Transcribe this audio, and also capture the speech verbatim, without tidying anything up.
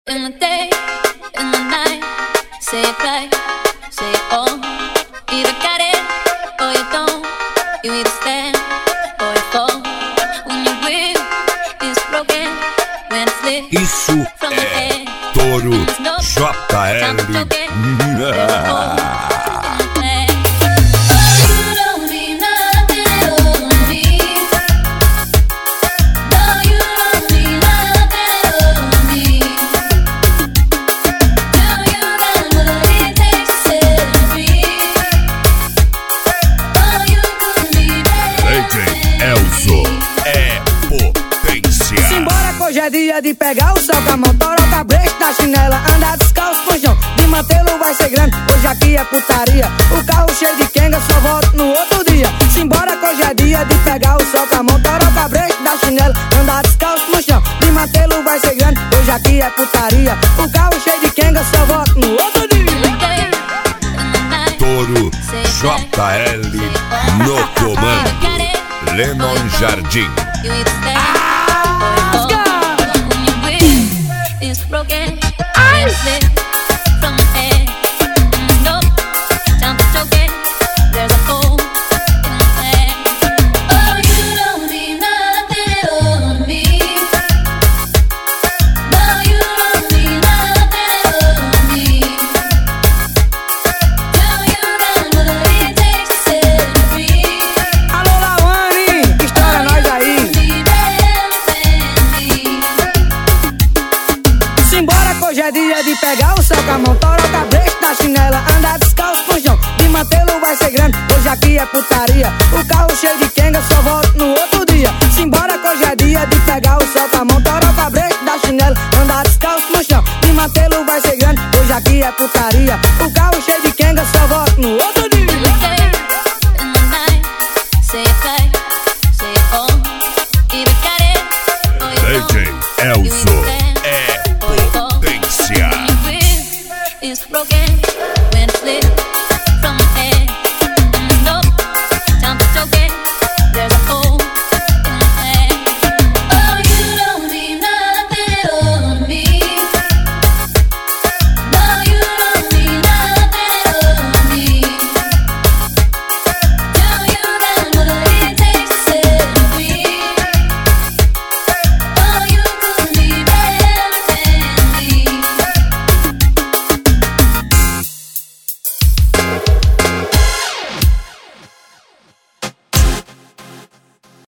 In the day, in the night, say it right, say it all. Either got it or you don't. You either stand or you fall. When your will is broken, when it's lit Isso from the é head, Toro there's no J time to L. joke it. There's a hole in the plan. You don't mean nothing at all to me. No, you don't mean nothing at all to me. Now you got what it takes to set me free. Oh, you could be D J Elzo é potência. Simbora que hoje é dia de pegar o céu com a mão, toroca, break da chinela, andar descalço no chão, de mantê-lo vai ser grande, hoje aqui é putaria. O carro cheio de quenga, só volto no outro dia. Simbora que hoje é dia de pegar o céu com a mão, toroca, break da chinela, andar descalço no chão, de mantê-lo vai ser grande, hoje aqui é putaria. O carro cheio de quenga, só volto no outro dia. Toro J L no comando. Lennon Jardim. You either stand or you fall. When your will is broken, when it's lit from the head, and there's no time to joke it. There's a hole in the plan. Oh, you don't mean nothing at all to me. No, you don't mean nothing at all to me. Now you got what it takes to set me free. Alô, Lawane, estoura nós aí. Simbora que hoje é dia de pegar o céu com a mão, toroca, break da chinela, andar descalço no chão, de mantê-lo vai ser grande, hoje aqui é putaria. O carro cheio de quenga, só volto no outro dia. Simbora que hoje é dia de pegar o céu com a mão, toroca, break da chinela, andar descalço no chão, de mantê-lo vai ser grande, hoje aqui é putaria. O carro cheio de quenga, só volto no outro dia. In the night, say it right, say it all. Either got it or you D J don't. You either Elzo. stand